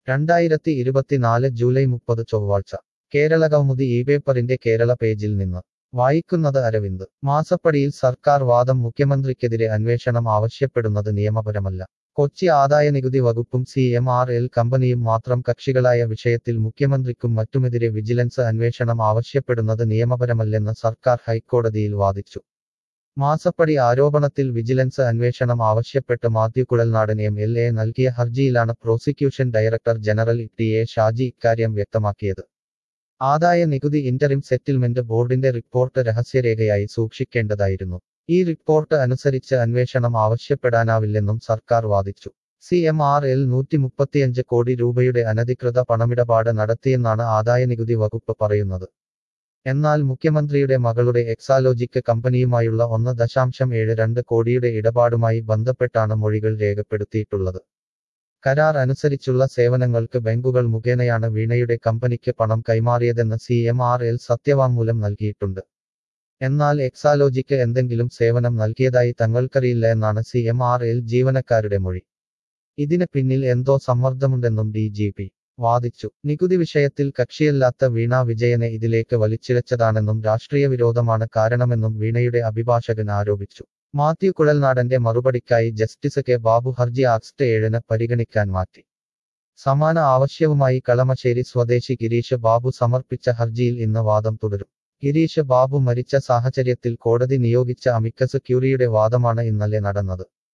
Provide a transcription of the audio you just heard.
2024 July 30 ചൊവ്വാഴ്ച കേരളകൗമുദി ഈ പേപ്പറിന്റെ കേരള പേജിൽ നിന്ന് വായിക്കുന്നത് അരവിന്ദ്. മാസപ്പടിയിൽ സർക്കാർ വാദം മുഖ്യമന്ത്രിക്കെതിരെ അന്വേഷണം ആവശ്യപ്പെടുന്നത് നിയമപരമല്ല. കൊച്ചി ആദായനികുതി വകുപ്പും CMRL കമ്പനിയും മാത്രം കക്ഷികളായ വിഷയത്തിൽ മുഖ്യമന്ത്രിക്കും മറ്റുമെതിരെ വിജിലൻസ് അന്വേഷണം ആവശ്യപ്പെടുന്നത് നിയമപരമല്ലെന്ന് സർക്കാർ ഹൈക്കോടതിയിൽ വാദിച്ചു. മാസപ്പടി ആരോപണത്തിൽ വിജിലൻസ് അന്വേഷണം ആവശ്യപ്പെട്ട് മാത്യു കുഴൽനാടൻ MLA നൽകിയ ഹർജിയിലാണ് prosecution director general T A. Shaji ഇക്കാര്യം വ്യക്തമാക്കിയത്. ആദായ നികുതി ഇന്ററിം സെറ്റിൽമെന്റ് ബോർഡിന്റെ റിപ്പോർട്ട് രഹസ്യരേഖയായി സൂക്ഷിക്കേണ്ടതായിരുന്നു. ഈ റിപ്പോർട്ട് അനുസരിച്ച് അന്വേഷണം ആവശ്യപ്പെടാനാവില്ലെന്നും സർക്കാർ വാദിച്ചു. CMRL 135 കോടി രൂപയുടെ അനധികൃത പണമിടപാട് നടത്തിയെന്നാണ് ആദായനികുതി വകുപ്പ് പറയുന്നത്. എന്നാൽ മുഖ്യമന്ത്രിയുടെ മകളുടെ എക്സാലോജിക് കമ്പനിയുമായുള്ള 1.72 കോടിയുടെ ഇടപാടുമായി ബന്ധപ്പെട്ടാണ് മൊഴികൾ രേഖപ്പെടുത്തിയിട്ടുള്ളത്. കരാർ അനുസരിച്ചുള്ള സേവനങ്ങൾക്ക് ബാങ്കുകൾ മുഖേനയാണ് വീണയുടെ കമ്പനിക്ക് പണം കൈമാറിയതെന്ന് CMRL സത്യവാങ്മൂലം നൽകിയിട്ടുണ്ട്. എന്നാൽ എക്സാലോജിക്ക് എന്തെങ്കിലും സേവനം നൽകിയതായി തങ്ങൾക്കറിയില്ല എന്നാണ് CMRL ജീവനക്കാരുടെ മൊഴി. ഇതിന് പിന്നിൽ എന്തോ സമ്മർദ്ദമുണ്ടെന്നും DGP വാദിച്ചു. നികുതി വിഷയത്തിൽ കക്ഷിയല്ലാത്ത വീണ വിജയനെ ഇതിലേക്ക് വലിച്ചിഴച്ചതാണെന്നും രാഷ്ട്രീയ വിരോധമാണ് കാരണമെന്നും വീണയുടെ അഭിഭാഷകൻ ആരോപിച്ചു. മാത്യു കുഴൽനാടന്റെ മറുപടിക്കായി ജസ്റ്റിസ് കെ ബാബു ഹർജി ആഗസ്റ്റ് 7 പരിഗണിക്കാൻ മാറ്റി. സമാന ആവശ്യവുമായി കളമശ്ശേരി സ്വദേശി ഗിരീഷ് ബാബു സമർപ്പിച്ച ഹർജിയിൽ ഇന്ന് വാദം തുടരും. ഗിരീഷ് ബാബു മരിച്ച സാഹചര്യത്തിൽ കോടതി നിയോഗിച്ച അമിക്കസ് ക്യൂറിയുടെ വാദമാണ് ഇന്നലെ നടന്നത്.